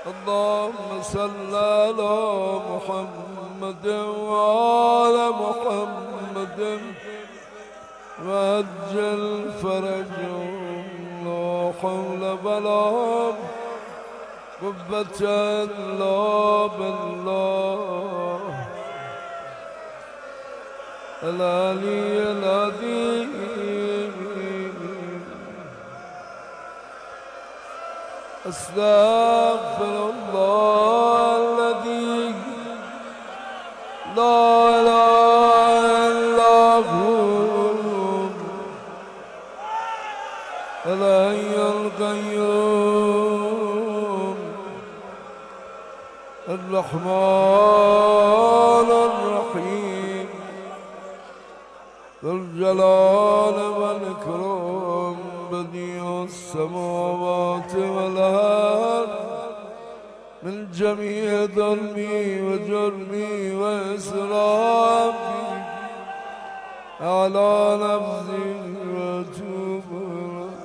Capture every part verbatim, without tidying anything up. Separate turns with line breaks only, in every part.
اللهم صل على محمد وعلى محمد وعجل فرجهم لا حول ولا قوة إلا بالله العلي العظيم. أستغفر الله الذي لا إله إلا هو الحي القيوم الرحمن الرحيم ذو الجلال والإكرام بديع السماوات والأرض من جميع ظلمي وجرمي وإسرافي على نفسي وأتوب إليك.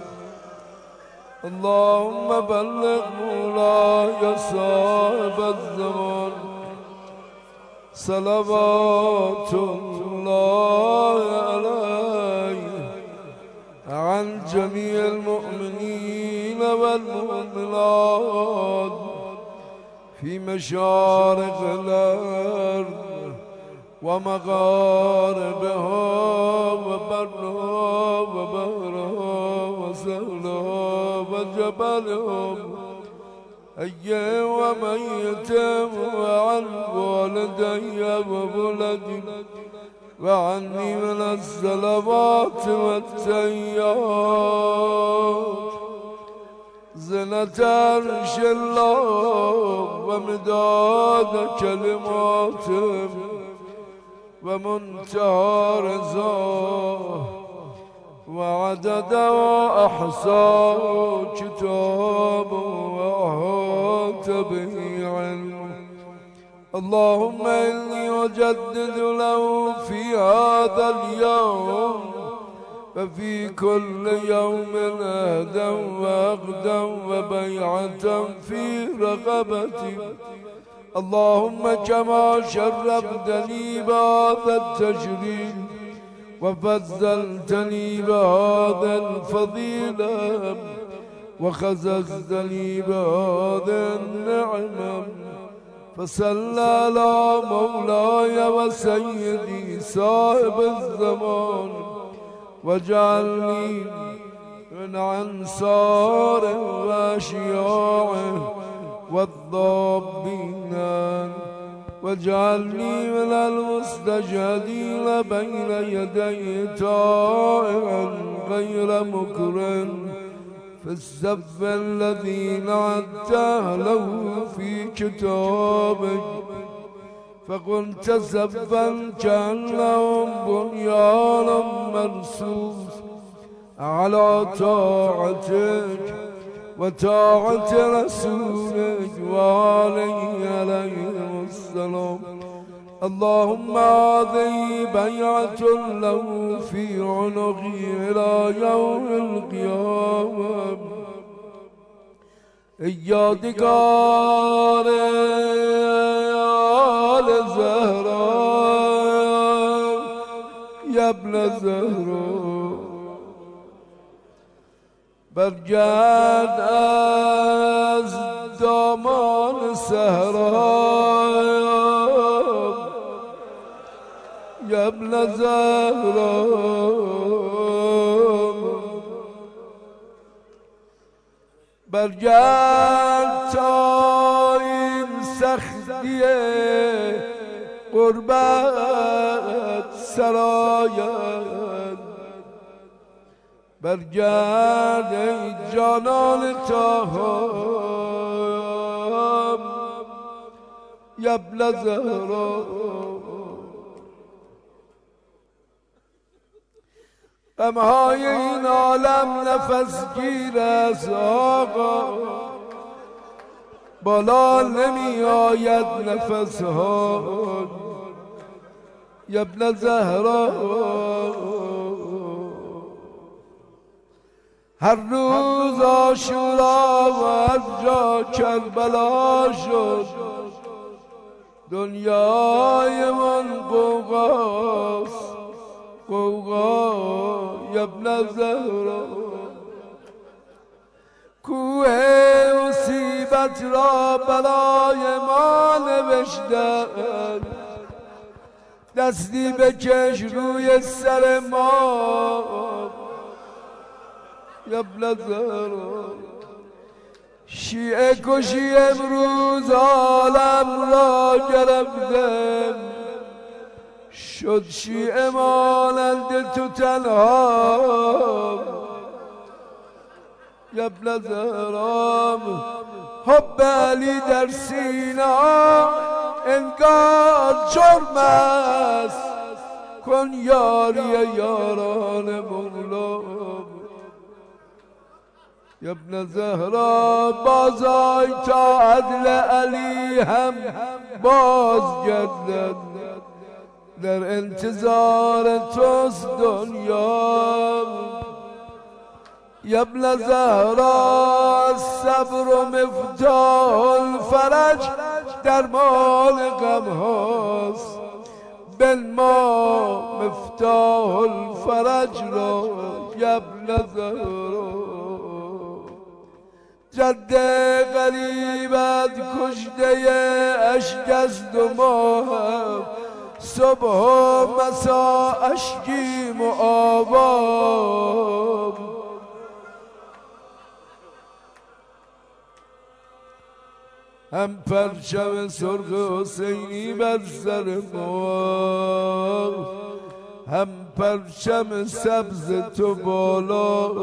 اللهم بلغ مولاي صاحب الزمان صلوات الله عليه عن جميع المؤمنين والمؤمنات في مشارق الأرض ومغاربها وبرها وبحرها وسهلها وجبلها حي وميت وعن والدي وولدي وعني من الصلوات والتحيات زنة عرش الله ومداد كلماته ومنتهى رضاه وعدد وأحصى كتابه وأحاط به علمه. اللهم إني أجدد له في هذا اليوم وفي كل يوم أهدا وأغدا وبيعة في رقبتي. اللهم كما شرفتني بهذا التشريف وفضلتني بهذا الفضيلة وخززتني بهذا النعمة فصل على مولاي وسيدي صاحب الزمان واجعلني من أنصاره وأشياعه والضابين واجعلني من المستجهدين بين يدي طائعا غير مكر في السب الذين عدته له في كتابك فكنت سبا كأنهم بنيان مرصوص على طاعتك وطاعة رسولك وعليه عليه السلام. اللهم هذه بيعة له في عنقي إلى يوم القيامة. إياك آل زهراء يا ابن زهراء برگرد از دامان صحرا یا ابن زهرا برگرد تا این سختی قربت سراید برگرد ای جانان تاهم یا ابن زهرا غمهای این عالم نفس گیر است آقا بالا نمی آید نفس ها یا ابن زهرا هر روز عاشورا و هر جا کربلا شد دنیای من قوقاست قوقا یا ابن زهرا کوه مصیبت را برای ما نوشتند دستی بکش روی سر ما یا ابن زهرا شیعه کشی امروز عالم را گرفتم شد شیعه مانند تو تنها یا ابن زهرا حب علی در سینا انگار جرم است کن یاری یاران مولا یا ابن زهرا بازای تا عدل علی هم باز گردد در انتظار توست دنیا یا ابن زهرا صبر و مفتاح الفرج درمان غم هاست بنما مفتاح الفرج را یا ابن زهرا جد غریبت کشته اشک است و ما هم صبح و مسا اشکیم و آباب هم پرچم سرخ حسینی بر سر ما هم پرچم سبز تو بالا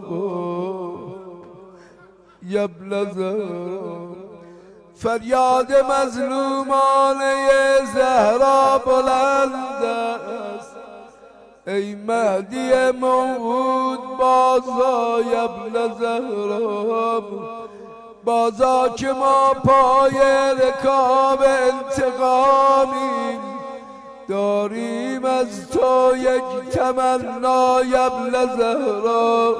یا ابن زهرا فریاد مظلومانه زهرا بلند است ای مهدی موعود بازا یا ابن زهرا بازا که ما پای رکاب انتقامیم داریم از تو یک تمنا یا ابن زهرا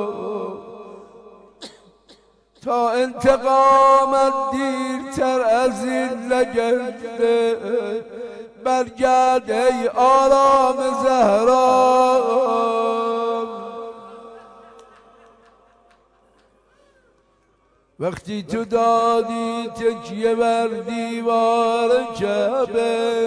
تا انتقامت دیرتر از این نگرده برگرد ای آرام زهرا وقتی تو دادی تکیه بر دیوار کعبه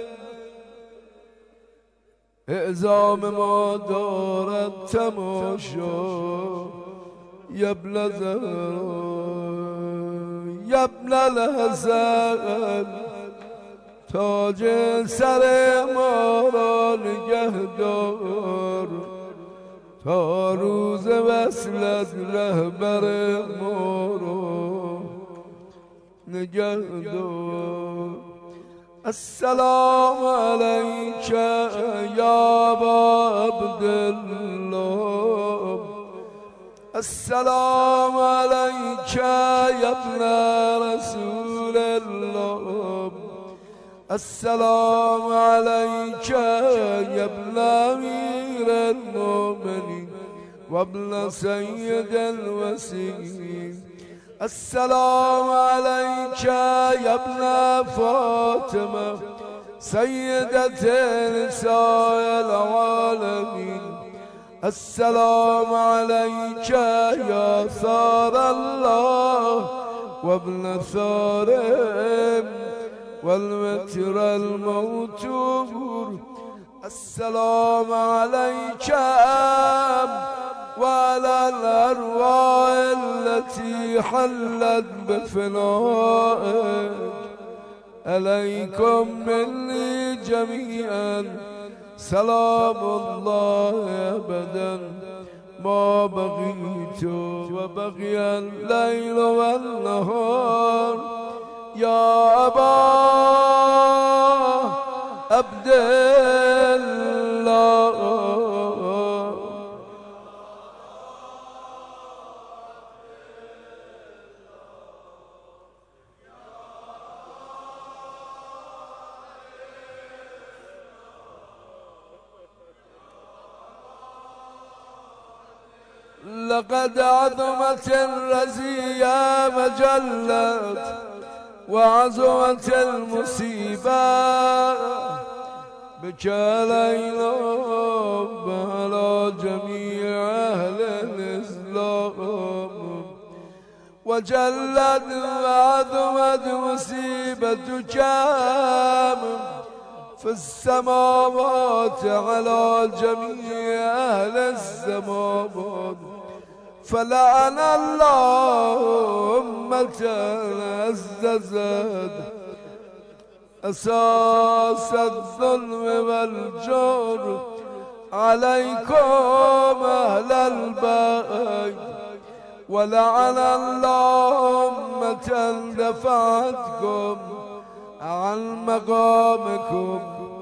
اعظام ما دارد تماشا یا ابن زهرا یا ابن الحسن تاج سر ما را نگهدار تا روز وصلت رهبر ما را نگهدار السلام علیک یا ابا عبدالله السلام علیک یا ابن رسول الله السلام علیک یا ابن امیر المؤمنین و ابن سید الوصیین السلام علیک یا ابن فاطمه سیدة نساء العالمین السلام عليك يا ثار الله وابن ثارم والمتر الموتور السلام عليك وعلى الأرواح التي حلت بفنائك عليكم مني جميعا سلام الله أبدا ما بقيت وبقي الليل والنهار يا أبا عبد الله لقد عظمت الرزية وجلت وعظمت المصيبة بك ليلى على جميع أهل الإسلام وجلت وعظمت مصيبتك في السماوات على جميع أهل السماوات فلعن الله أمة عززت أساس الظلم والجور عليكم أهل البيت ولعن الله أمة دفعتكم عن مقامكم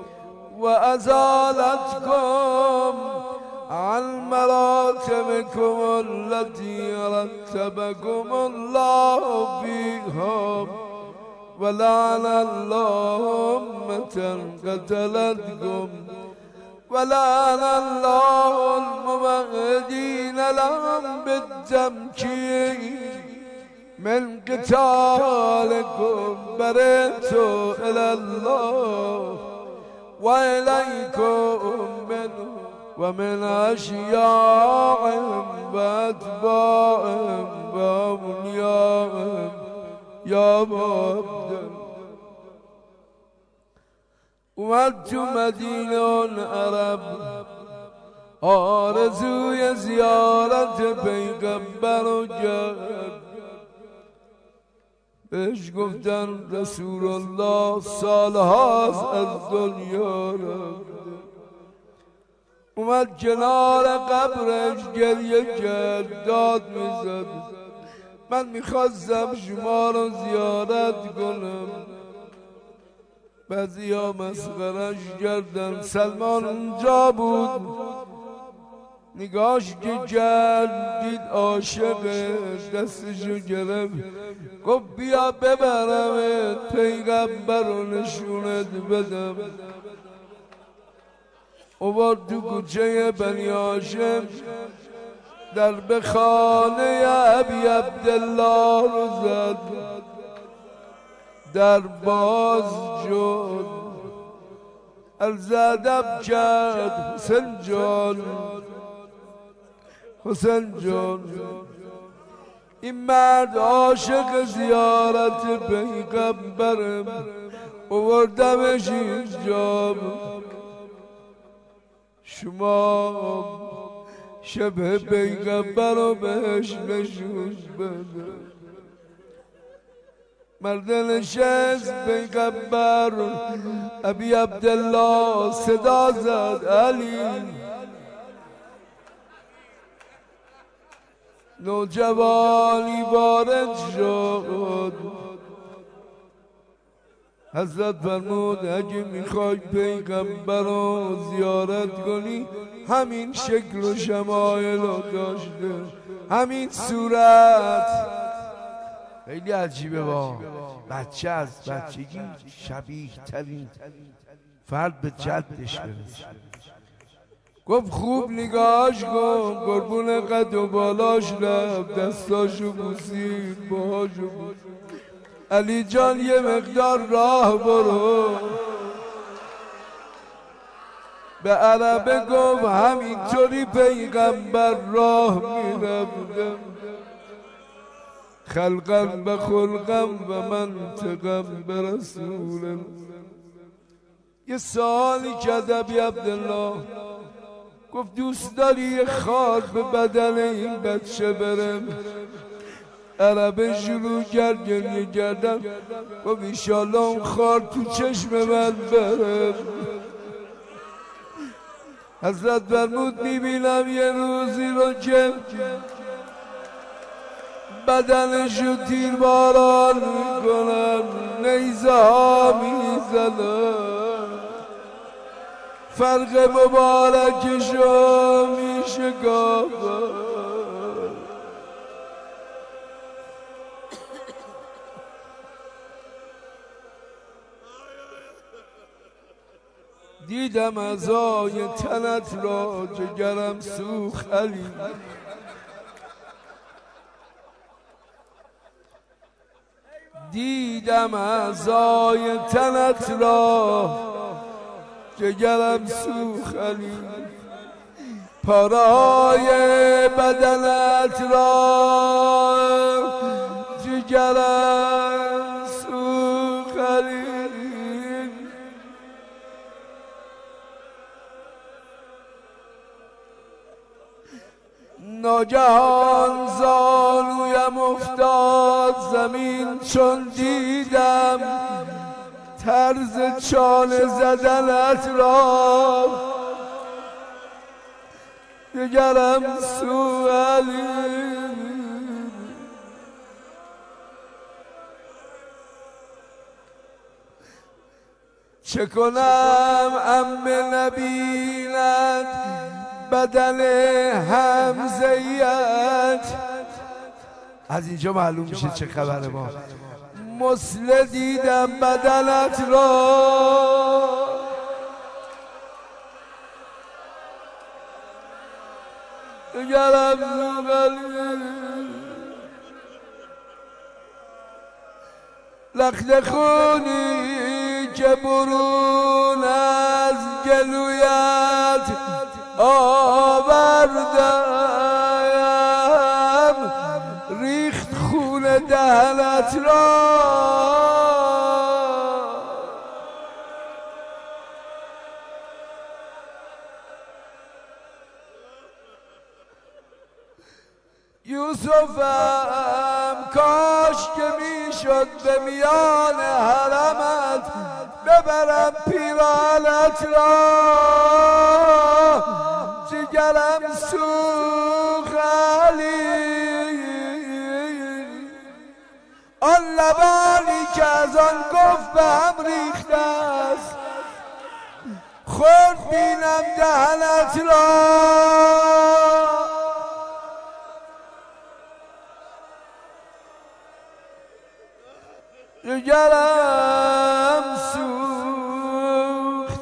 وأزالتكم عن مراتبكم التي رتبكم الله فيها ولعن الله أمة قتلتكم ولعن الله الممهدين لهم بالتمكين من قتالكم برئت إلى الله وإليكم منه ومن أشياعهم وأتباعهم وأوليائهم يا عبد اومد تو مدینه عرب آرزوی زیارت پیغمبر رو کرد بهش گفتن رسول الله سالهاست از دنیا رفته اومد کنار قبرش گریه کرد داد میزد من میخواستم شما رو زیارت کنم بعضی ها مسخرش کردن سلمان اونجا بود نگاش که کرد دید عاشقه دستشو گرفت گفت بیا ببرمت پیغمبر رو نشونت بدم اومد تو کوچه بنی هاشم در به خانه ابی عبدالله رو زد در باز شد عرض ادب کرد حسین جان حسین جان این مرد عاشق زیارت پیغمبرم آوردمش اینجا شما شبه پیغمبر رو بهش نشون بده مرد نشست پیغمبر ابی عبدالله صدا زد علی نوجوانی وارد شد حضرت فرمود اگه میخوای پیغمبر رو زیارت کنی همین شکل و شمایل رو داشته همین صورت خیلی عجیبه با بچه از بچگی شبیه ترین فرد به جدش برسه گفت خوب نگاهش کن قربون قد و بالاش رفت دستاشو بوسید باهاشو بوسید علی جان یه مقدار راه برو به عربه گفت همینطوری پیغمبر راه میرفتم خلقا و خلقا و منطقا به رسول یه سوالی کرد ابی عبدالله گفت دوست داری یه خار به بدن این بچه برم عربه شروع کرد گریه کردن گفت ایشالله اون خار تو چشم من برم حضرت فرمود میبینم یه روزی رو که بدنشو تیر باران میکنن نیزه ها میزنن فرق مبارکشو میشکافن دیدم ازای تنت را جگرم سوخ علی دیدم اعضای تنت را، جگرم سوخت علی، پارای بدنت را، جگرم سوخت علی. ناگهان زانویم افتاد زمین، چون دیدم طرز چانه زدنت را، دگرم سو علی. چه کنم عم نبیند بدن حمزه‌یت، از اینجا معلوم میشه چه خبره. ما مسله دیدم بدنت را، دگرم زوغلی. لخت خونی که برون از گلویت آوردم، ریخت خون دهنت را، یوسفم کاش که میشد به میان حرمت ببرم پیرانت را، جگرم سوخت علی. آن لبانی که از آن گفت به هم ریخته است، خورد بینم دهنت را، جگرم سوخت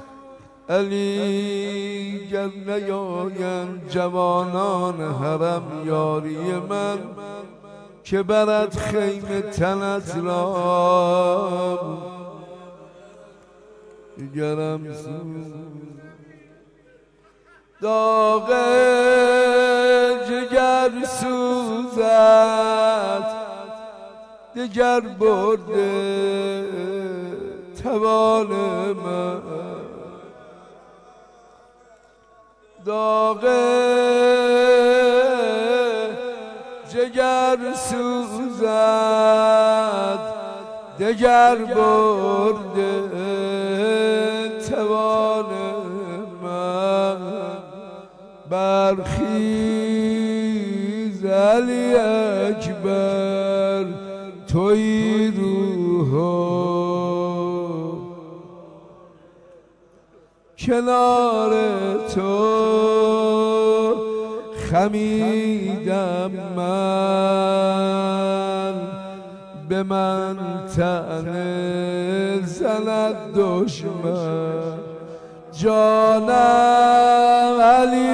علی. گر نیایند جوانان حرم یاری من، که برد خیمه تنت را، جگرم سوخت. داغ جگر سوزد، دگر برده توان من، داغ جگر سوزد، دگر برده توان من. برخیز علی اکبر، توی روح کنار تو خمیدم من، به من طعنه زند دشمن. جانم علی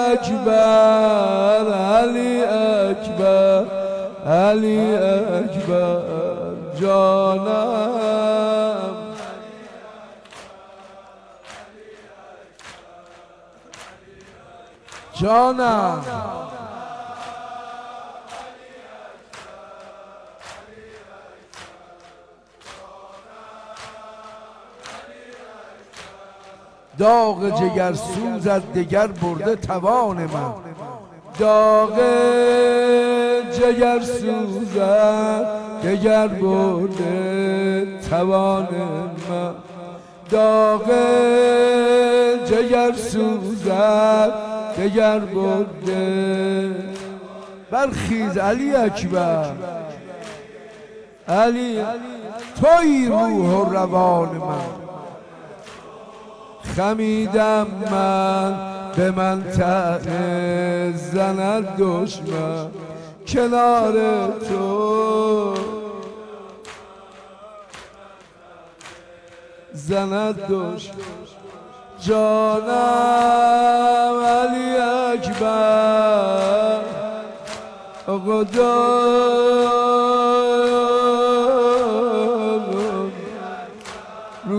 اکبر، علی اکبر، علی اکبر، جانم جانم. داغ جگر سوزد، دگر برده توان من، داغ جگر سوزد، دگر برده توان من، داغ جگر سوزد، دگر برده. برخیز علی اکبر، علی توی روح و روان من. خمیدم من به من طعنه زند دشمن، کنار تو زند دشمن. جانم علی اکبر، خدا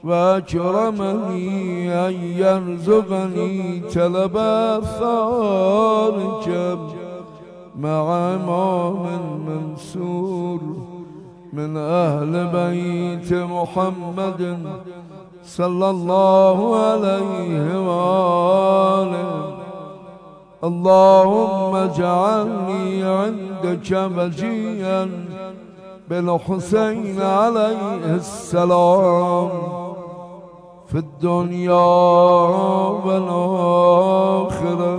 وأكرمني أن يرزقني طلب آثارك مع إمام منصور من أهل بيت محمد صلى الله عليه وآله. اللهم اجعلني عندك وجيا بالحسين عليه السلام في الدنيا والآخرة.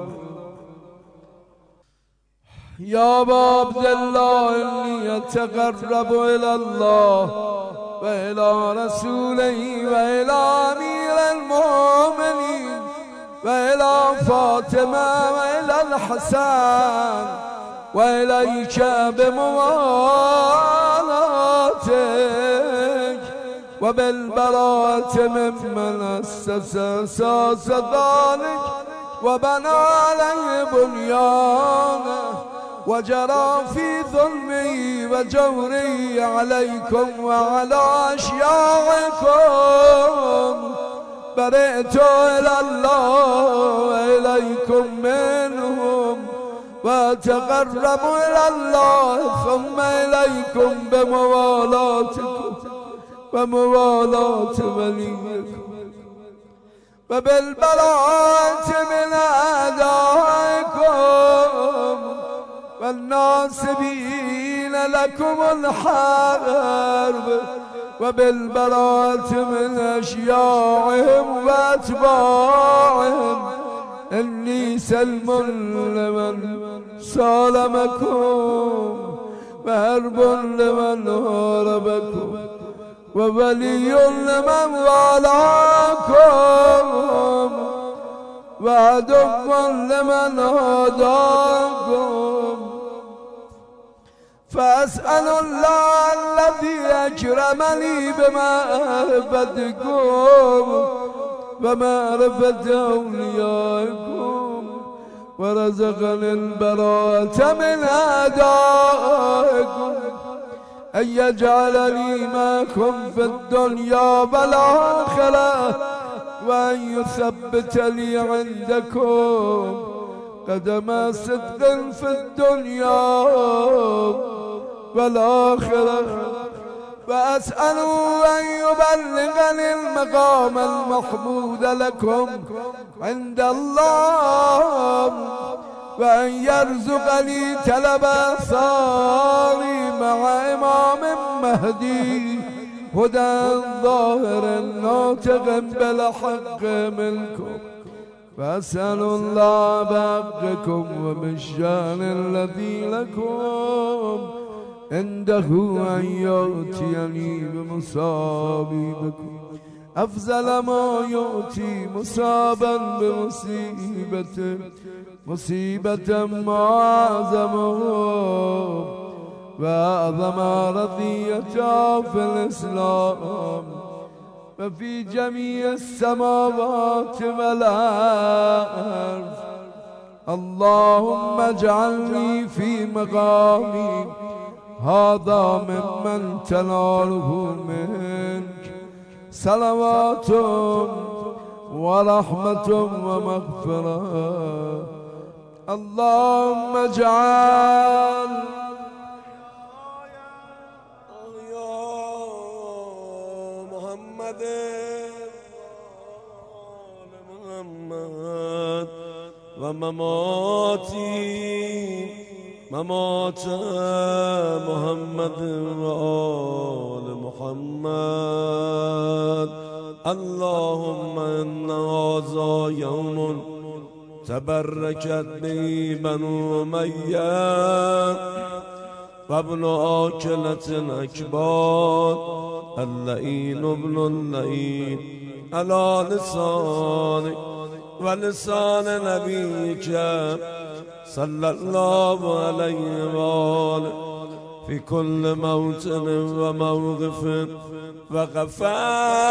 يا أبا عبد الله إني أتقرب إلى الله وإلى رسوله وإلى أمير المؤمنين وإلى فاطمة وإلى الحسن وإليك بموالاتك وبالبراءة ممن أسس أساس ذلك وبنى عليه بنيانه وجرى في ظلمي وجوري عليكم وعلى أشياعكم. برئت إلى الله وإليكم منهم وأتقرب إلى الله ثم إليكم بموالاتكم وموالاة وليكم وبالبراءة من أعدائكم والناصبين لكم الحرب وبالبراءة من أشياعهم وأتباعهم. إني سلم لمن سالمكم وهرب لمن هربكم وولي لمن والاكم وعدو لمن هداكم. فأسأل الله الذي أكرمني بمعرفتكم ومعرفة أوليائكم ورزقني البراءة من أعدائكم أن يجعلني معكم في الدنيا والآخرة وأن يثبت لي عندكم قدم صدق في الدنيا والآخرة. وأسأل أن يبلغني المقام المحمود لكم عند الله وأن يرزقني طلب آثاري مع إمام مهدي هدى ظاهر ناطق بالحق منكم. فأسأل الله بحقكم وبالشأن الذي لكم عنده أن يؤتيني بمصابيبكم أفضل ما يؤتي مصابا بمصيبة مصيبة ما أعظمه وأعظم رضية في الإسلام وفي جميع السماوات والأرض. اللهم اجعلني في مقامي هذا ممن تناله منك صلوات ورحمة ومغفرة. اللهم اجعل يا محمد محمد ومماتي ممات محمد وآل محمد. اللهم إن هذا يوم تبركت به بنو أمية وابن آكلة الأكباد اللئين ابن اللئين على لسانك ولسان نبيك صلى الله عليه وآله في كل موطن وموقف وقفا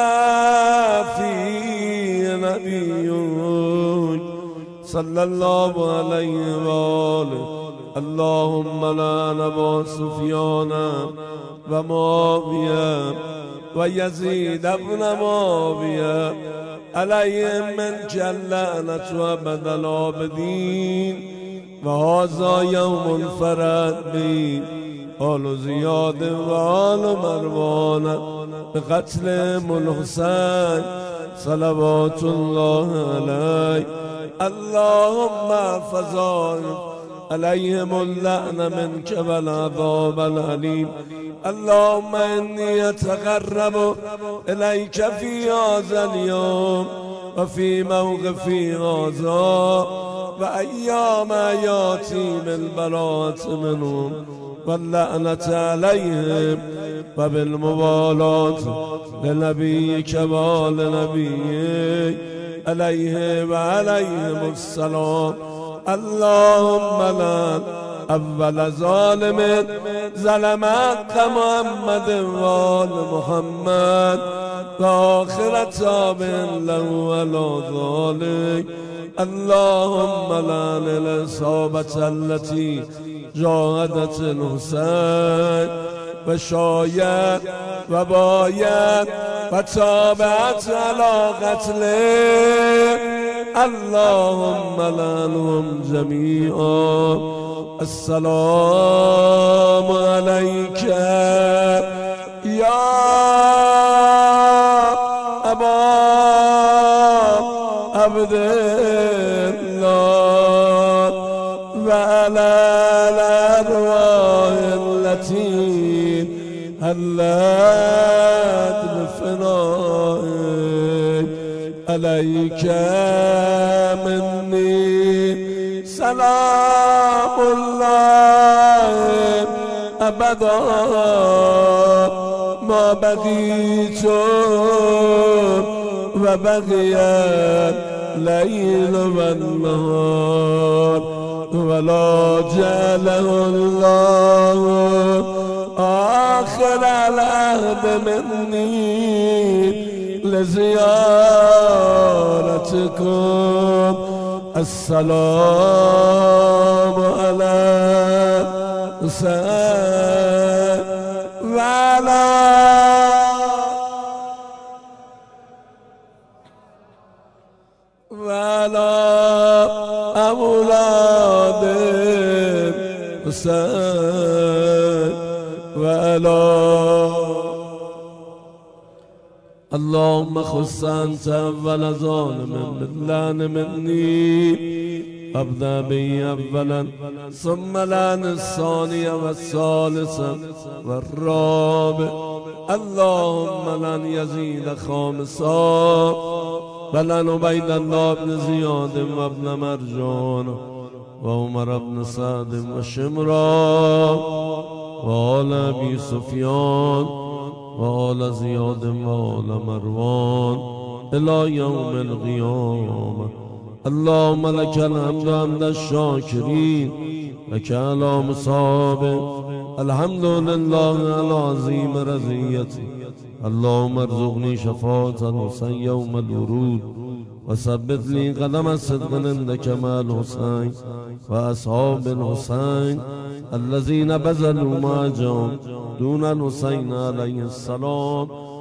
فيه نبيك صلى الله عليه وآله
اللهم لعن ابا سفیان و معاویه و یزید بن معاویه علیهم من لعنت و ابد العابدین و هذا یوم فرد بی آل زیاد و آل مروان بقتل الحسین صلوات الله علیه. اللهم احفظ عليهم اللعن منك والعذاب الأليم. اللهم إني أتقرب إليك في هذا اليوم وفي موقفي هذا وأيام ياتي بالبراءة منهم واللعنة عليهم وبالموالاة لنبيك ولنبيك عليه وعليهم السلام. اللهم لعن اول ظالم ظلم حق محمد وآل محمد و آخر تابع له على ذلك. اللهم لعن العصابة التي جاهدت الحسين و شاید و باید و تابعت على قتله. اللهم لعنهم جميعا. السلام عليك يا أبا عبد الله وعلى الأرواح التي هلت بفنائك عليك مني سلام الله أبدا ما بقيت وبقي الليل والنهار ولا جعله الله آخر العهد مني لزيارتكم. السلام على حسين وعلى وعلى أولاد حسين وعلى. اللهم خص أنت أول ظالم باللعن مني أبدأ به أولا ثم لعن الثاني والثالث والرابع. اللهم لعن يزيد خامسا ولعن عبيد الله بن زياد وابن مرجان وعمر بن سعد وشمرا وآل أبي سفيان وآل زياد وآل مروان إلى يوم القيامة. اللهم لك الحمد حمد الشاكرين لك على مصابه. الحمد لله على عظيم رضيته. اللهم ارزقني شفاعة الحسين يوم الورود وثبت لي قدم الصدق عندك مع الحسين وأصحاب الحسين الذين بذلوا ما جاءوا دون الحسين عليه السلام.